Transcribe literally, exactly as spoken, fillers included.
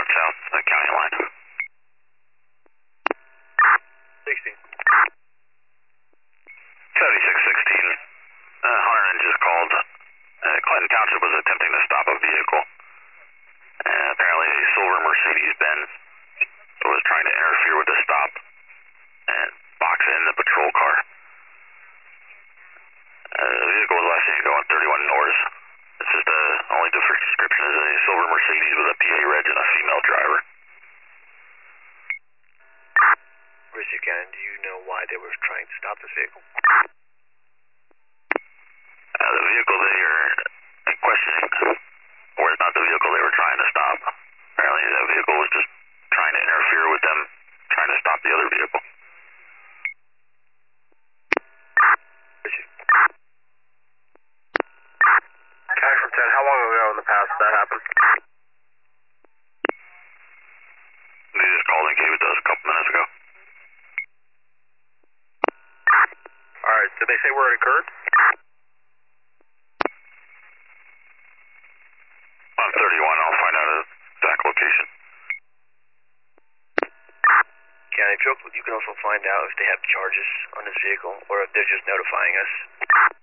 north south the county line. sixteen. seventy-six sixteen. Uh, Hunter just called. Uh, Clinton Township was attempting to stop a vehicle. Uh, apparently a silver Mercedes-Benz was trying to interfere with the stop and box in the patrol car. Uh, the vehicle was last seen going thirty-one north. This is the only different description is a silver Mercedes with a P A reg and a female driver. Richard Cannon, do you know why they were trying to stop this vehicle? Uh, the vehicle they are questioning was not the vehicle they were trying to stop. Apparently that vehicle was just trying to interfere with them, trying to stop the other vehicle. Richard. County from ten, how long ago in the past did that happen? They just called and gave it to us a couple minutes ago. Alright, did they say where it occurred? On thirty-one, I'll find out a exact location. County, if you you can also find out if they have charges on this vehicle or if they're just notifying us.